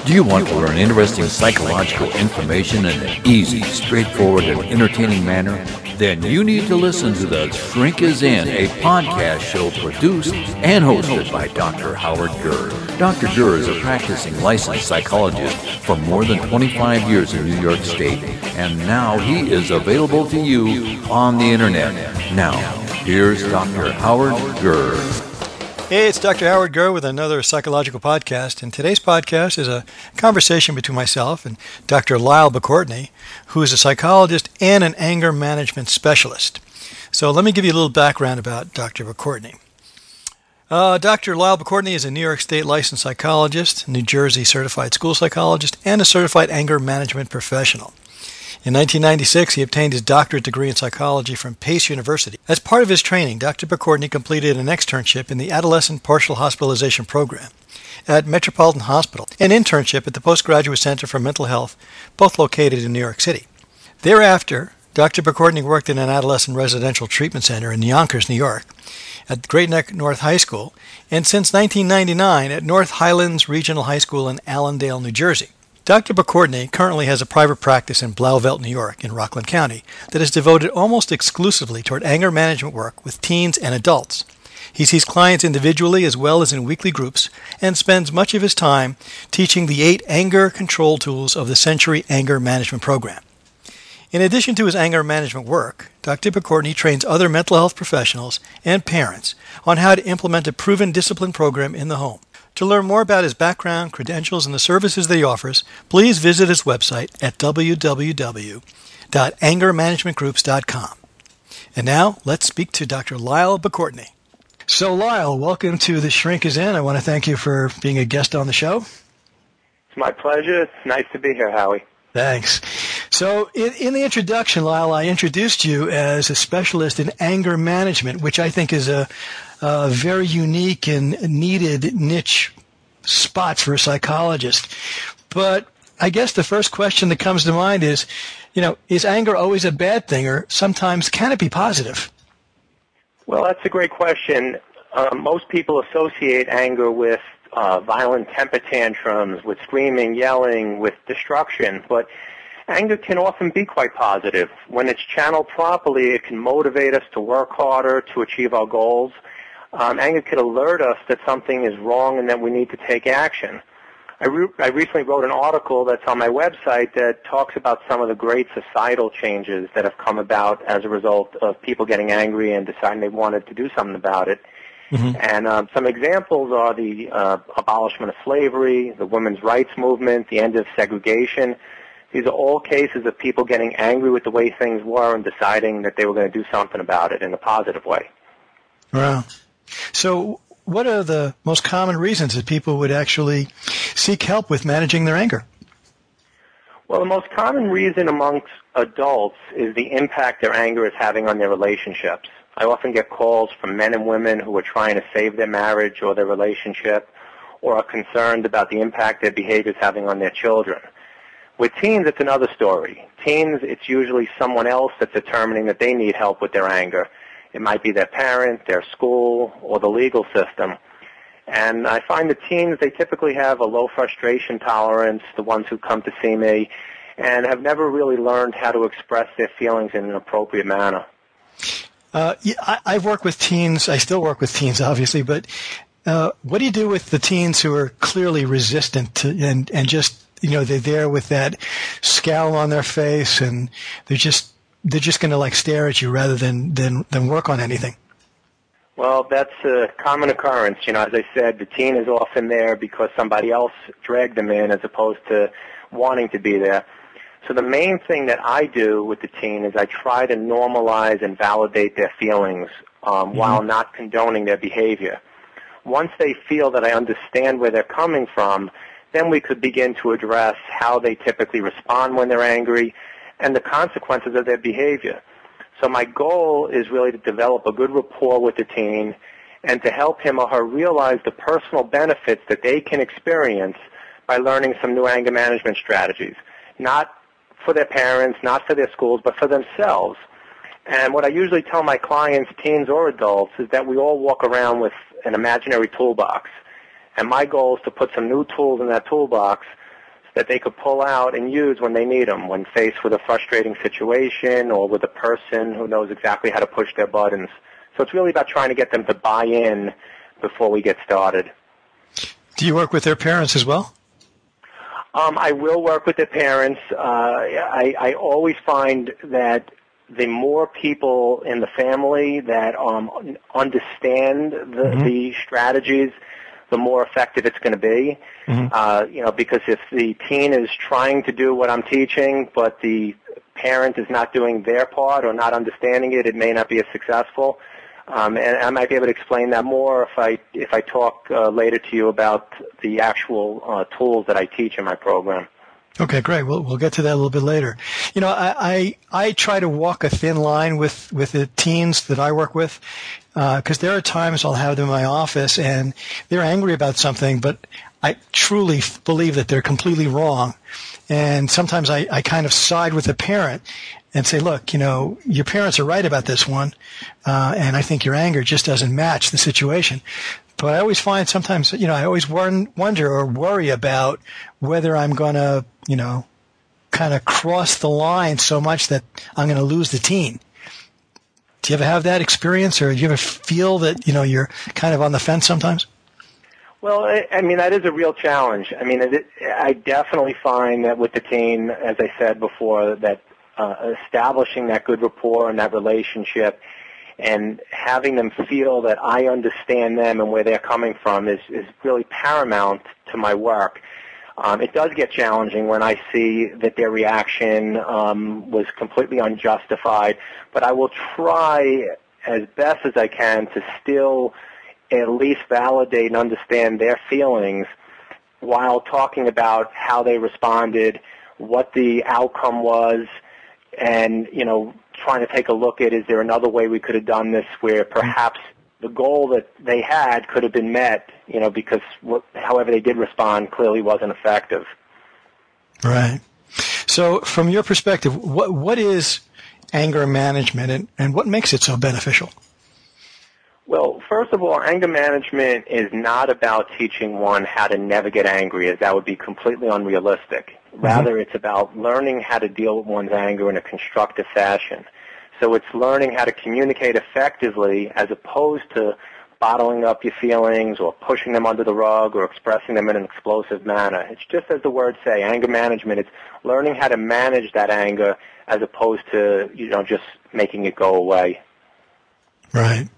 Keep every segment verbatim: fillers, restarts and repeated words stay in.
Do you want to learn interesting psychological information in an easy, straightforward, and entertaining manner? Then you need to listen to The Shrink Is In, a podcast show produced and hosted by Doctor Howard Gurr. Doctor Gurr is a practicing licensed psychologist for more than twenty-five years in New York State, and now he is available to you on the Internet. Now, here's Doctor Howard Gurr. Hey, it's Doctor Howard Gurr with another psychological podcast, and today's podcast is a conversation between myself and Doctor Lyle Bacourtney, who is a psychologist and an anger management specialist. So let me give you a little background about Doctor Bacourtney. Uh, Doctor Lyle Bacourtney is a New York State licensed psychologist, New Jersey certified school psychologist, and a certified anger management professional. In nineteen ninety-six, he obtained his doctorate degree in psychology from Pace University. As part of his training, Doctor Bacourtney completed an externship in the Adolescent Partial Hospitalization Program at Metropolitan Hospital, an internship at the Postgraduate Center for Mental Health, both located in New York City. Thereafter, Doctor Bacourtney worked in an adolescent residential treatment center in Yonkers, New York, at Great Neck North High School, and since nineteen ninety-nine at North Highlands Regional High School in Allendale, New Jersey. Doctor Bacourtney currently has a private practice in Blauvelt, New York, in Rockland County, that is devoted almost exclusively toward anger management work with teens and adults. He sees clients individually as well as in weekly groups and spends much of his time teaching the eight anger control tools of the Century Anger Management Program. In addition to his anger management work, Doctor Bacourtney trains other mental health professionals and parents on how to implement a proven discipline program in the home. To learn more about his background, credentials, and the services that he offers, please visit his website at w w w dot anger management groups dot com. And now, let's speak to Doctor Lyle Bacourtney. So, Lyle, welcome to The Shrink Is In. I want to thank you for being a guest on the show. It's my pleasure. It's nice to be here, Howie. Thanks. So, in, in the introduction, Lyle, I introduced you as a specialist in anger management, which I think is a a very unique and needed niche spot for a psychologist. But I guess the first question that comes to mind is, you know, is anger always a bad thing, or sometimes can it be positive? Well, that's a great question. Uh, most people associate anger with uh, violent temper tantrums, with screaming, yelling, with destruction, but anger can often be quite positive. When it's channeled properly, it can motivate us to work harder, to achieve our goals. Um, anger could alert us that something is wrong and that we need to take action. I, re- I recently wrote an article that's on my website that talks about some of the great societal changes that have come about as a result of people getting angry and deciding they wanted to do something about it. Mm-hmm. And um, some examples are the uh, abolishment of slavery, the women's rights movement, the end of segregation. These are all cases of people getting angry with the way things were and deciding that they were going to do something about it in a positive way. Wow. So what are the most common reasons that people would actually seek help with managing their anger? Well, the most common reason amongst adults is the impact their anger is having on their relationships. I often get calls from men and women who are trying to save their marriage or their relationship, or are concerned about the impact their behavior is having on their children. With teens, it's another story. Teens, it's usually someone else that's determining that they need help with their anger. It might be their parent, their school, or the legal system. And I find the teens, they typically have a low frustration tolerance, the ones who come to see me, and have never really learned how to express their feelings in an appropriate manner. Uh, yeah, I, I've worked with teens. I still work with teens, obviously, but uh, what do you do with the teens who are clearly resistant to, and, and just, you know, they're there with that scowl on their face, and they're just they're just going to like stare at you rather than, than, than work on anything? Well, that's a common occurrence. You know, as I said, the teen is often there because somebody else dragged them in as opposed to wanting to be there. So the main thing that I do with the teen is I try to normalize and validate their feelings um, mm-hmm. while not condoning their behavior. Once they feel that I understand where they're coming from, then we could begin to address how they typically respond when they're angry and the consequences of their behavior. So my goal is really to develop a good rapport with the teen and to help him or her realize the personal benefits that they can experience by learning some new anger management strategies, not for their parents, not for their schools, but for themselves. And what I usually tell my clients, teens or adults, is that we all walk around with an imaginary toolbox. And my goal is to put some new tools in that toolbox that they could pull out and use when they need them, when faced with a frustrating situation or with a person who knows exactly how to push their buttons. So it's really about trying to get them to buy in before we get started. Do you work with their parents as well? Um, I will work with their parents. Uh, I, I always find that the more people in the family that um, understand the, mm-hmm. the strategies, the more effective it's going to be. Mm-hmm. Uh, you know, because if the teen is trying to do what I'm teaching, but the parent is not doing their part or not understanding it, it may not be as successful. Um, and I might be able to explain that more if I if I talk uh, later to you about the actual uh, tools that I teach in my program. Okay, great. We'll we'll get to that a little bit later. You know, I I, I try to walk a thin line with, with the teens that I work with, because uh, there are times I'll have them in my office and they're angry about something, but I truly believe that they're completely wrong. And sometimes I, I kind of side with the parent and say, look, you know, your parents are right about this one, uh, and I think your anger just doesn't match the situation. But I always find sometimes, you know, I always wonder or worry about whether I'm going to, you know, kind of cross the line so much that I'm going to lose the teen. Do you ever have that experience, or do you ever feel that, you know, you're kind of on the fence sometimes? Well, I, I mean, that is a real challenge. I mean, it, I definitely find that with the teen, as I said before, that uh, establishing that good rapport and that relationship and having them feel that I understand them and where they're coming from is, is really paramount to my work. Um, it does get challenging when I see that their reaction um, was completely unjustified, but I will try as best as I can to still at least validate and understand their feelings while talking about how they responded, what the outcome was, and, you know, trying to take a look at, is there another way we could have done this where perhaps the goal that they had could have been met, you know, because what, however they did respond clearly wasn't effective. Right. So from your perspective, what what is anger management, and, and what makes it so beneficial? Well, first of all, anger management is not about teaching one how to never get angry, as that would be completely unrealistic. Rather, mm-hmm. it's about learning how to deal with one's anger in a constructive fashion. So it's learning how to communicate effectively as opposed to bottling up your feelings or pushing them under the rug or expressing them in an explosive manner. It's just as the words say, anger management. It's learning how to manage that anger as opposed to, you know, just making it go away. Right.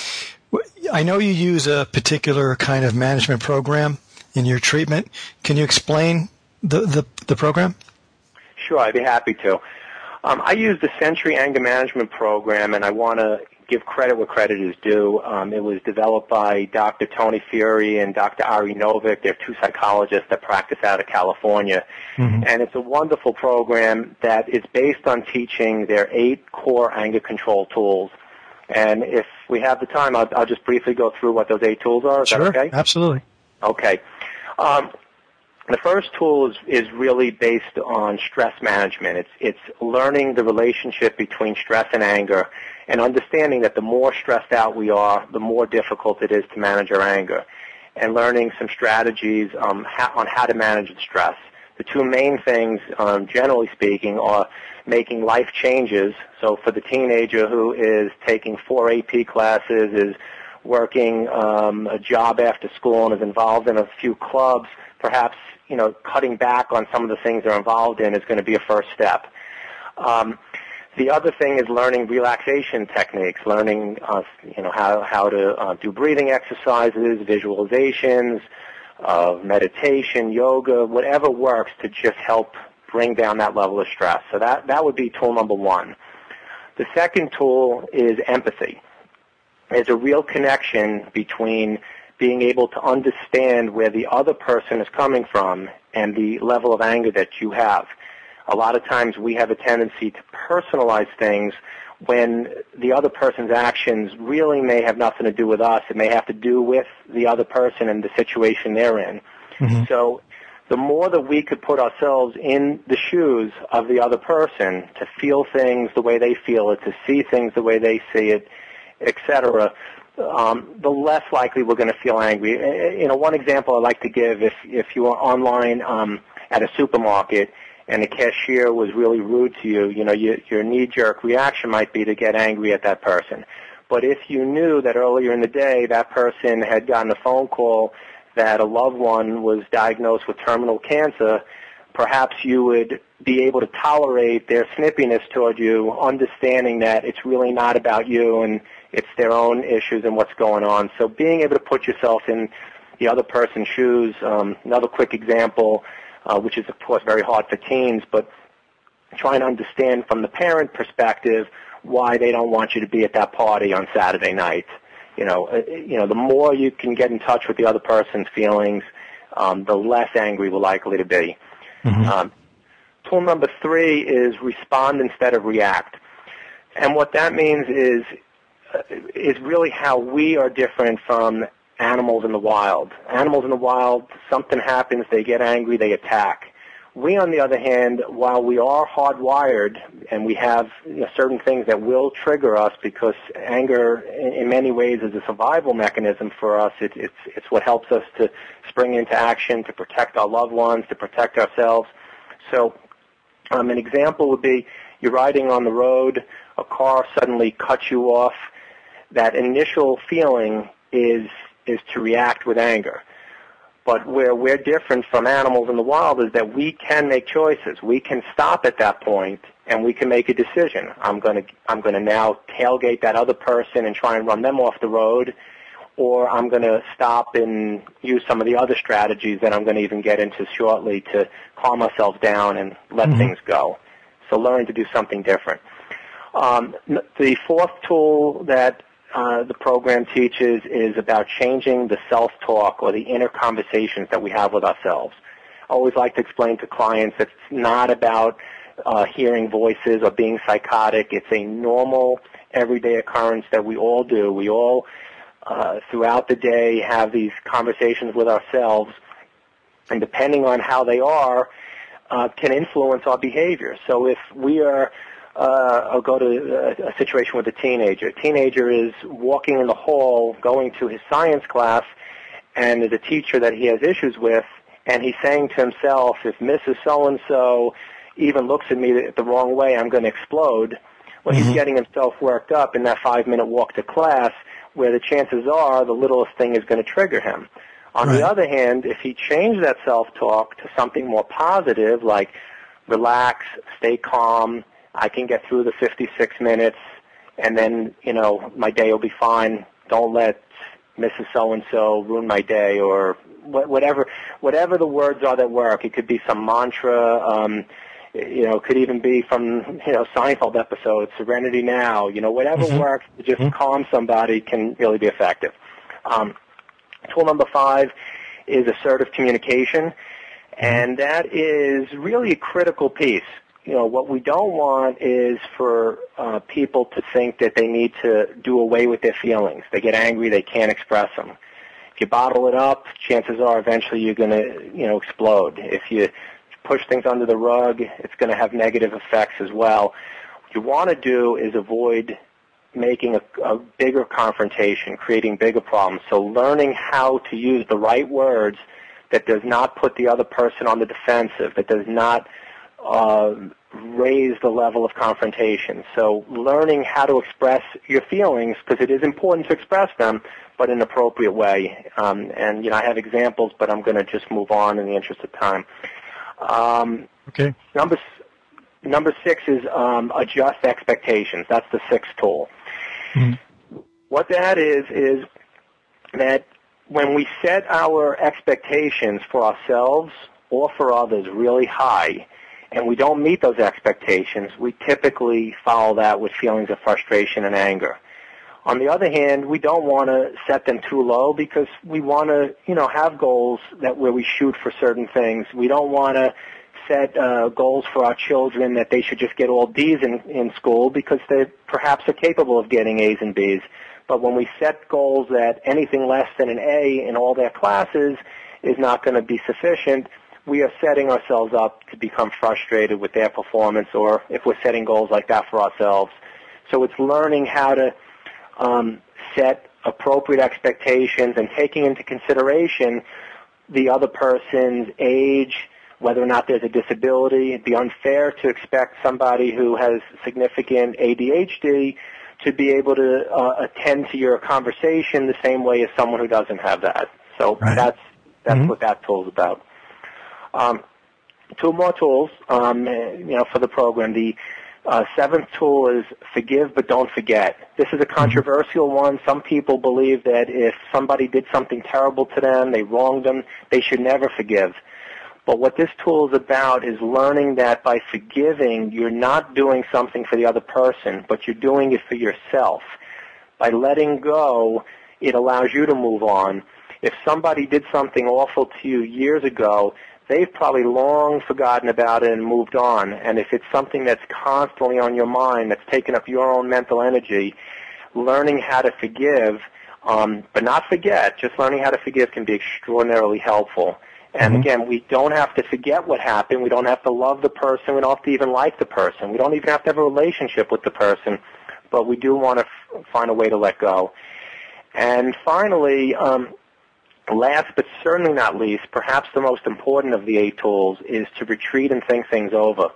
I know you use a particular kind of management program in your treatment. Can you explain the, the, the program? Sure, I'd be happy to. Um, I use the Century Anger Management Program, and I want to give credit where credit is due. Um, it was developed by Doctor Tony Fury and Doctor Ari Novick. They're two psychologists that practice out of California. Mm-hmm. And it's a wonderful program that is based on teaching their eight core anger control tools. And if we have the time, I'll, I'll just briefly go through what those eight tools are. Is sure, that okay? Absolutely. Okay. Um, the first tool is, is really based on stress management. It's, it's learning the relationship between stress and anger and understanding that the more stressed out we are, the more difficult it is to manage our anger, and learning some strategies um, ha- on how to manage the stress. The two main things, um, generally speaking, are making life changes. So for the teenager who is taking four A P classes, is working um, a job after school, and is involved in a few clubs, perhaps, you know, cutting back on some of the things they're involved in is going to be a first step. Um, the other thing is learning relaxation techniques, learning, uh, you know, how, how to uh, do breathing exercises, visualizations, uh, meditation, yoga, whatever works to just help bring down that level of stress. So that, that would be tool number one. The second tool is empathy. There's a real connection between being able to understand where the other person is coming from and the level of anger that you have. A lot of times we have a tendency to personalize things when the other person's actions really may have nothing to do with us. It may have to do with the other person and the situation they're in. Mm-hmm. So the more that we could put ourselves in the shoes of the other person, to feel things the way they feel it, to see things the way they see it, et cetera, um, the less likely we're going to feel angry. You know, one example I like to give, if if you are online, um, at a supermarket and the cashier was really rude to you, you know, you, your knee-jerk reaction might be to get angry at that person. But if you knew that earlier in the day that person had gotten a phone call that a loved one was diagnosed with terminal cancer, perhaps you would be able to tolerate their snippiness toward you, understanding that it's really not about you and it's their own issues and what's going on. So being able to put yourself in the other person's shoes, um, another quick example, uh, which is, of course, very hard for teens, but trying to understand from the parent perspective why they don't want you to be at that party on Saturday night. You know, uh, you know, the more you can get in touch with the other person's feelings, um, the less angry we're likely to be. Mm-hmm. Um, tool number three is respond instead of react. And what that means is uh, is really how we are different from animals in the wild. Animals in the wild, something happens, they get angry, they attack. We, on the other hand, while we are hardwired and we have, you know, certain things that will trigger us, because anger in, in many ways is a survival mechanism for us. It, it's, it's what helps us to spring into action, to protect our loved ones, to protect ourselves. So um, an example would be you're riding on the road, a car suddenly cuts you off. That initial feeling is is to react with anger. But where we're different from animals in the wild is that we can make choices. We can stop at that point and we can make a decision. I'm going to I'm going to now tailgate that other person and try and run them off the road, or I'm going to stop and use some of the other strategies that I'm going to even get into shortly to calm ourselves down and let mm-hmm. things go. So learn to do something different. Um, the fourth tool that Uh, the program teaches is about changing the self-talk or the inner conversations that we have with ourselves. I always like to explain to clients that it's not about uh, hearing voices or being psychotic. It's a normal, everyday occurrence that we all do. We all, uh, throughout the day, have these conversations with ourselves, and depending on how they are, uh, can influence our behavior. So if we are Uh, I'll go to a, a situation with a teenager. A teenager is walking in the hall, going to his science class, and there's a teacher that he has issues with, and he's saying to himself, if Missus So-and-so even looks at me the wrong way, I'm going to explode. Well, mm-hmm. he's getting himself worked up in that five-minute walk to class, where the chances are the littlest thing is going to trigger him. On right. the other hand, if he changed that self-talk to something more positive, like relax, stay calm, I can get through the fifty-six minutes, and then, you know, my day will be fine. Don't let Missus So-and-so ruin my day, or whatever whatever the words are that work. It could be some mantra. Um, you know, it could even be from, you know, Seinfeld episodes, Serenity Now. You know, whatever mm-hmm. works to just mm-hmm. calm somebody can really be effective. Um, tool number five is assertive communication, and that is really a critical piece. You know, what we don't want is for uh, people to think that they need to do away with their feelings. They get angry, they can't express them. If you bottle it up, chances are eventually you're going to, you know, explode. If you push things under the rug, it's going to have negative effects as well. What you want to do is avoid making a, a bigger confrontation, creating bigger problems. So learning how to use the right words that does not put the other person on the defensive, that does not Uh, raise the level of confrontation. So learning how to express your feelings, because it is important to express them, but in an appropriate way. Um, and, you know, I have examples, but I'm going to just move on in the interest of time. Um, okay. Number, number six is um, adjust expectations. That's the sixth tool. Mm-hmm. What that is, is that when we set our expectations for ourselves or for others really high, and we don't meet those expectations, we typically follow that with feelings of frustration and anger. On the other hand, we don't want to set them too low, because we want to, you know, have goals that where we shoot for certain things. We don't want to set uh, goals for our children that they should just get all D's in, in school, because they perhaps are capable of getting A's and B's. But when we set goals that anything less than an A in all their classes is not going to be sufficient, we are setting ourselves up to become frustrated with their performance, or if we're setting goals like that for ourselves. So it's learning how to um, set appropriate expectations and taking into consideration the other person's age, whether or not there's a disability. It'd be unfair to expect somebody who has significant A D H D to be able to uh, attend to your conversation the same way as someone who doesn't have that. So right. that's that's mm-hmm. what that tool is about. Um, two more tools, um, you know, for the program. The uh, seventh tool is forgive but don't forget. This is a controversial mm-hmm. one. Some people believe that if somebody did something terrible to them, they wronged them, they should never forgive. But what this tool is about is learning that by forgiving, you're not doing something for the other person, but you're doing it for yourself. By letting go, it allows you to move on. If somebody did something awful to you years ago, they've probably long forgotten about it and moved on. And if it's something that's constantly on your mind, that's taking up your own mental energy, learning how to forgive, um, but not forget, just learning how to forgive can be extraordinarily helpful. And mm-hmm. again, we don't have to forget what happened. We don't have to love the person. We don't have to even like the person. We don't even have to have a relationship with the person. But we do want to f- find a way to let go. And finally, um, last but certainly not least, perhaps the most important of the eight tools is to retreat and think things over.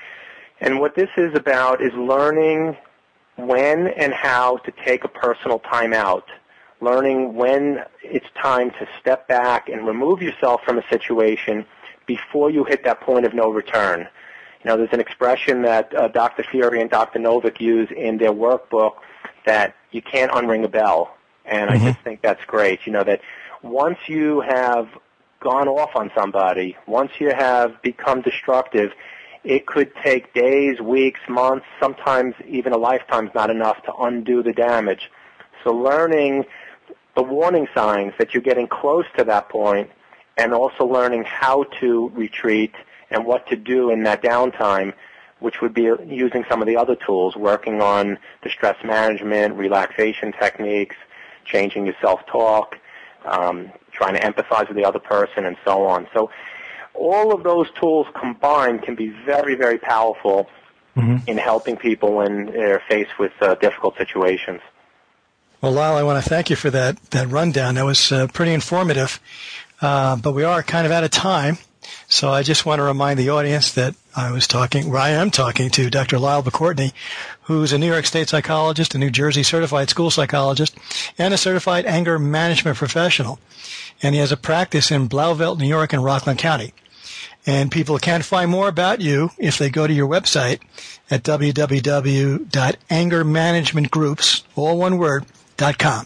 And what this is about is learning when and how to take a personal time out. Learning when it's time to step back and remove yourself from a situation before you hit that point of no return. You know, there's an expression that uh, Doctor Fury and Doctor Novick use in their workbook that you can't unring a bell. And mm-hmm. I just think that's great. You know, that once you have gone off on somebody, once you have become destructive, it could take days, weeks, months, sometimes even a lifetime's not enough to undo the damage. So learning the warning signs that you're getting close to that point, and also learning how to retreat and what to do in that downtime, which would be using some of the other tools, working on the stress management, relaxation techniques, changing your self-talk, um, trying to empathize with the other person, and so on. So all of those tools combined can be very, very powerful mm-hmm. in helping people when they're faced with uh, difficult situations. Well, Lyle, I want to thank you for that, that rundown. That was uh, pretty informative, uh, but we are kind of out of time. So I just want to remind the audience that I was talking, or I am talking to Doctor Lyle Bocourtney, who's a New York State psychologist, a New Jersey certified school psychologist, and a certified anger management professional. And he has a practice in Blauvelt, New York, and Rockland County. And people can find more about you if they go to your website at w w w dot anger management groups, all one word, dot com.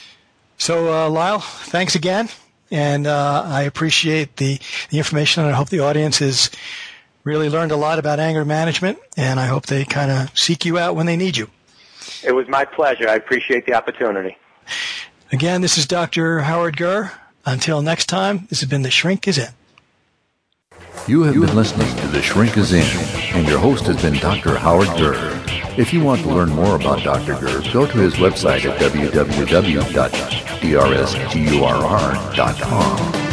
So, uh, Lyle, thanks again. And uh, I appreciate the, the information, and I hope the audience has really learned a lot about anger management, and I hope they kind of seek you out when they need you. It was my pleasure. I appreciate the opportunity. Again, this is Doctor Howard Gurr. Until next time, this has been The Shrink is In. You have been listening to The Shrink is In, and your host has been Doctor Howard Gurr. If you want to learn more about Doctor Gurr, go to his website at w w w dot d r s gurr dot com.